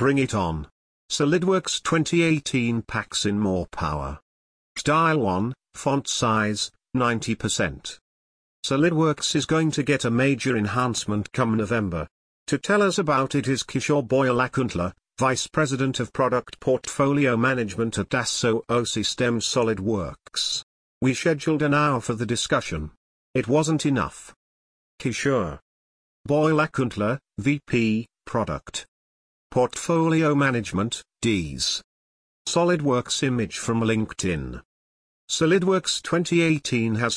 Bring it on. SolidWorks 2018 packs in more power. Style 1, font size, 90%. SolidWorks is going to get a major enhancement come November. To tell us about it is Kishore Boyalakuntla, Vice President of Product Portfolio Management at Dassault Systems SolidWorks. We scheduled an hour for the discussion. It wasn't enough. Kishore Boyalakuntla, VP, Product Portfolio Management, DES. SolidWorks image from LinkedIn. SolidWorks 2018 has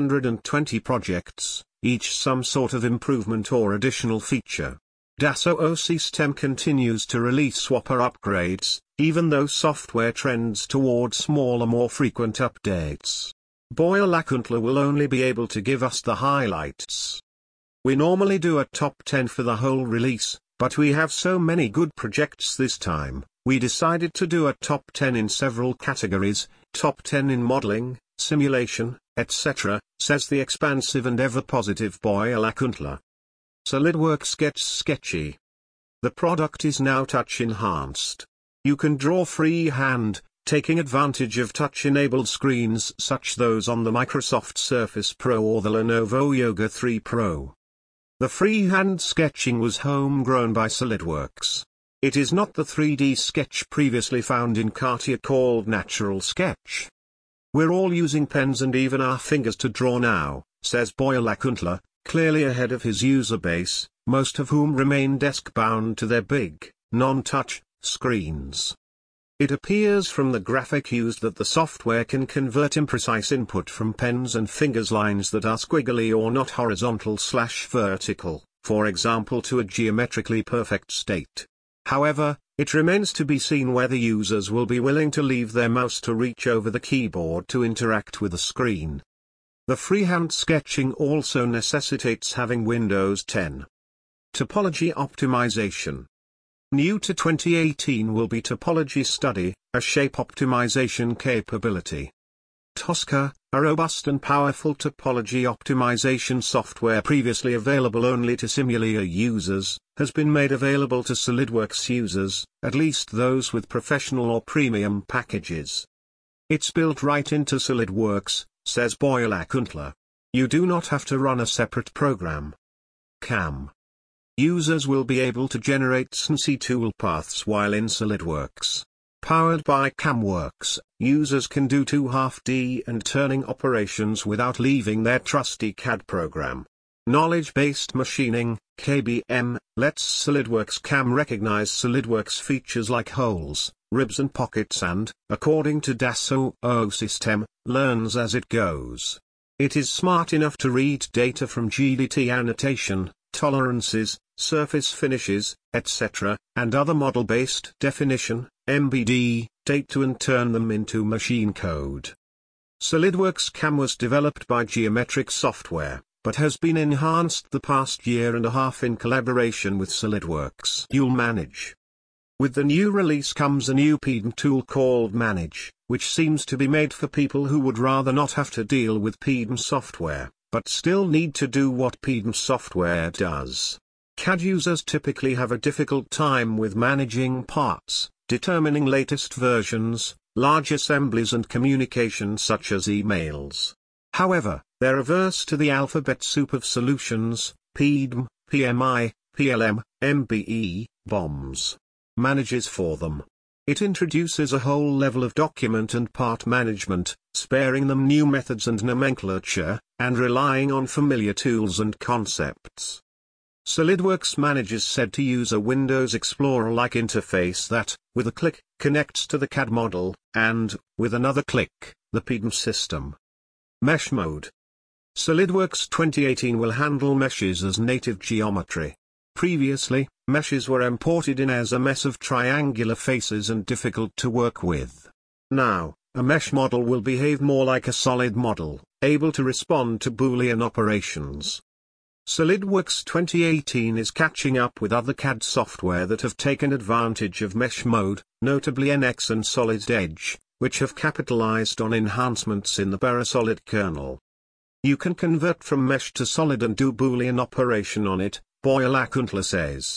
420 projects, each some sort of improvement or additional feature. Dassault Systèmes continues to release Whopper upgrades, even though software trends toward smaller more frequent updates. Boyalakuntla will only be able to give us the highlights. We normally do a top 10 for the whole release, but we have so many good projects this time, we decided to do a top 10 in several categories, top 10 in modeling, simulation, etc., says the expansive and ever-positive Boyalakuntla. SolidWorks gets sketchy. The product is now touch-enhanced. You can draw freehand, taking advantage of touch-enabled screens such those on the Microsoft Surface Pro or the Lenovo Yoga 3 Pro. The freehand sketching was homegrown by SolidWorks. It is not the 3D sketch previously found in CATIA called Natural Sketch. We're all using pens and even our fingers to draw now, says Boyalakuntla, clearly ahead of his user base, most of whom remain desk-bound to their big, non-touch, screens. It appears from the graphic used that the software can convert imprecise input from pens and fingers lines that are squiggly or not horizontal/vertical, for example, to a geometrically perfect state. However, it remains to be seen whether users will be willing to leave their mouse to reach over the keyboard to interact with the screen. The freehand sketching also necessitates having Windows 10. Topology optimization. New to 2018 will be Topology Study, a shape optimization capability. Tosca, a robust and powerful topology optimization software previously available only to Simulia users, has been made available to SolidWorks users, at least those with professional or premium packages. It's built right into SolidWorks, says Boyalakuntla. You do not have to run a separate program. CAM. Users will be able to generate CNC toolpaths while in SolidWorks. Powered by CamWorks, users can do 2.5D and turning operations without leaving their trusty CAD program. Knowledge-based machining, KBM, lets SolidWorks CAM recognize SolidWorks features like holes, ribs and pockets and, according to Dassault Systèmes, learns as it goes. It is smart enough to read data from GDT annotation, tolerances, surface finishes, etc., and other model-based definition, MBD, data and turn them into machine code. SolidWorks CAM was developed by Geometric Software, but has been enhanced the past year and a half in collaboration with SolidWorks. You'll manage. With the new release comes a new PDM tool called Manage, which seems to be made for people who would rather not have to deal with PDM software, but still need to do what PDM software does. CAD users typically have a difficult time with managing parts, determining latest versions, large assemblies and communication such as emails. However, they're averse to the alphabet soup of solutions, PDM, PMI, PLM, MBE, BOMs. Manages for them. It introduces a whole level of document and part management, sparing them new methods and nomenclature, and relying on familiar tools and concepts. SolidWorks Manage is said to use a Windows Explorer-like interface that, with a click, connects to the CAD model, and, with another click, the PDM system. Mesh mode. SolidWorks 2018 will handle meshes as native geometry. Previously, meshes were imported in as a mess of triangular faces and difficult to work with. Now, a mesh model will behave more like a solid model, able to respond to Boolean operations. SolidWorks 2018 is catching up with other CAD software that have taken advantage of mesh mode, notably NX and Solid Edge, which have capitalized on enhancements in the Parasolid kernel. You can convert from mesh to solid and do Boolean operation on it, Boyalakuntla says.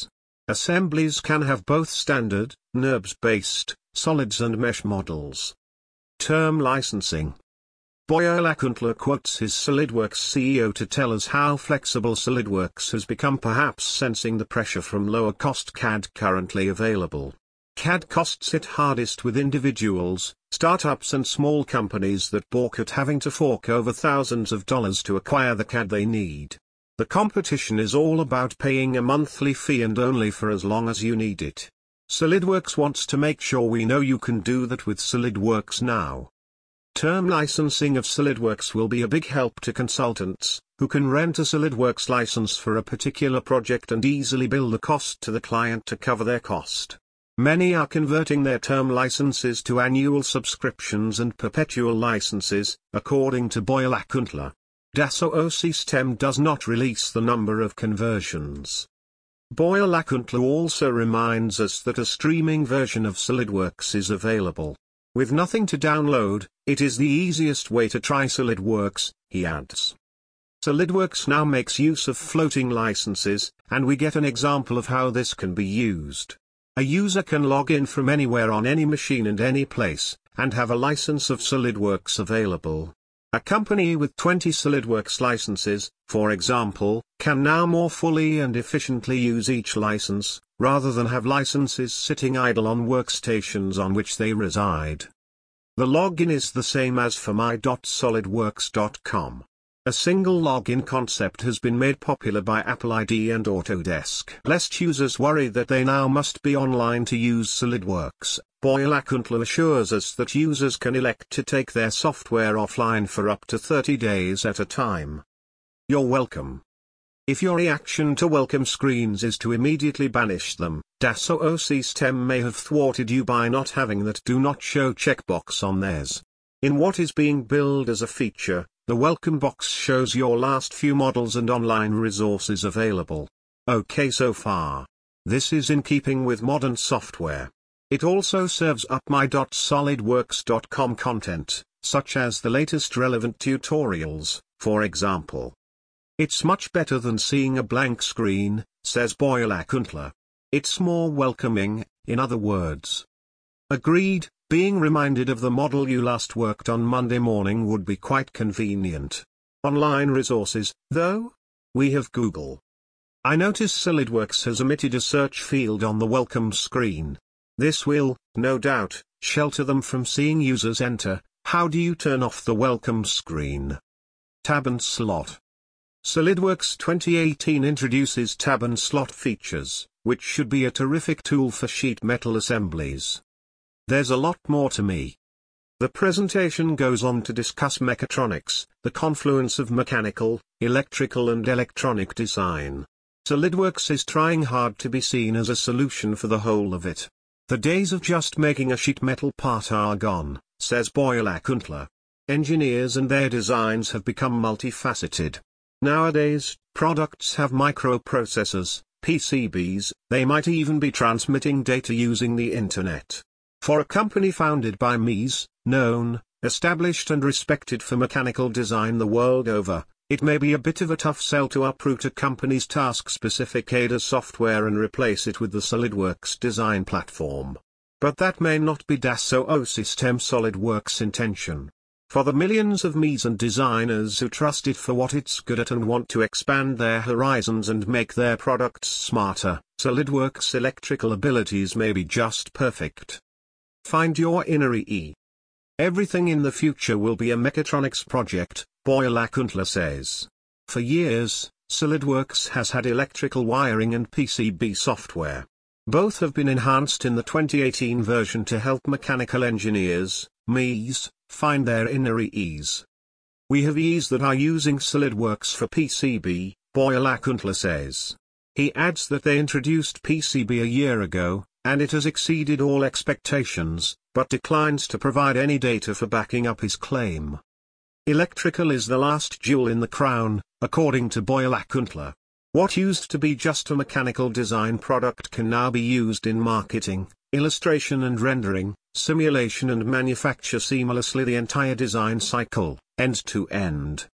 Assemblies can have both standard, NURBS-based, solids and mesh models. Term licensing. Boyolakuntla quotes his SolidWorks CEO to tell us how flexible SolidWorks has become, perhaps sensing the pressure from lower-cost CAD currently available. CAD costs it hardest with individuals, startups and small companies that balk at having to fork over thousands of dollars to acquire the CAD they need. The competition is all about paying a monthly fee and only for as long as you need it. SolidWorks wants to make sure we know you can do that with SolidWorks now. Term licensing of SolidWorks will be a big help to consultants, who can rent a SolidWorks license for a particular project and easily bill the cost to the client to cover their cost. Many are converting their term licenses to annual subscriptions and perpetual licenses, according to Boyolakuntla. Dassault Systèmes does not release the number of conversions. Boyolakuntla also reminds us that a streaming version of SolidWorks is available. With nothing to download, it is the easiest way to try SolidWorks, he adds. SolidWorks now makes use of floating licenses, and we get an example of how this can be used. A user can log in from anywhere on any machine and any place, and have a license of SolidWorks available. A company with 20 SolidWorks licenses, for example, can now more fully and efficiently use each license, rather than have licenses sitting idle on workstations on which they reside. The login is the same as for my.solidworks.com. A single login concept has been made popular by Apple ID and Autodesk. Lest users worry that they now must be online to use SolidWorks, Boyolakuntla assures us that users can elect to take their software offline for up to 30 days at a time. You're welcome. If your reaction to welcome screens is to immediately banish them, Dassault Systèmes may have thwarted you by not having that Do Not Show checkbox on theirs. In what is being billed as a feature, the welcome box shows your last few models and online resources available. Okay so far. This is in keeping with modern software. It also serves up my.solidworks.com content, such as the latest relevant tutorials, for example. It's much better than seeing a blank screen, says Boyolakuntla. It's more welcoming, in other words. Agreed. Being reminded of the model you last worked on Monday morning would be quite convenient. Online resources, though? We have Google. I notice SolidWorks has omitted a search field on the welcome screen. This will, no doubt, shelter them from seeing users enter. How do you turn off the welcome screen? Tab and slot. SolidWorks 2018 introduces tab and slot features, which should be a terrific tool for sheet metal assemblies. There's a lot more to me. The presentation goes on to discuss mechatronics, the confluence of mechanical, electrical and electronic design. SolidWorks is trying hard to be seen as a solution for the whole of it. The days of just making a sheet metal part are gone, says Boyolakuntla. Engineers and their designs have become multifaceted. Nowadays, products have microprocessors, PCBs, they might even be transmitting data using the internet. For a company founded by MEs, known, established and respected for mechanical design the world over, it may be a bit of a tough sell to uproot a company's task-specific ADA software and replace it with the SolidWorks design platform. But that may not be Dassault Systèmes SolidWorks' intention. For the millions of MEs and designers who trust it for what it's good at and want to expand their horizons and make their products smarter, SolidWorks' electrical abilities may be just perfect. Find your inner EE. Everything in the future will be a mechatronics project, Boyolakuntla says. For years, SolidWorks has had electrical wiring and PCB software. Both have been enhanced in the 2018 version to help mechanical engineers, MEs, find their inner EEs. We have EEs that are using SolidWorks for PCB, Boyolakuntla says. He adds that they introduced PCB a year ago, and it has exceeded all expectations, but declines to provide any data for backing up his claim. Electrical is the last jewel in the crown, according to Boyolakuntla. What used to be just a mechanical design product can now be used in marketing, illustration and rendering, simulation and manufacture seamlessly the entire design cycle, end to end.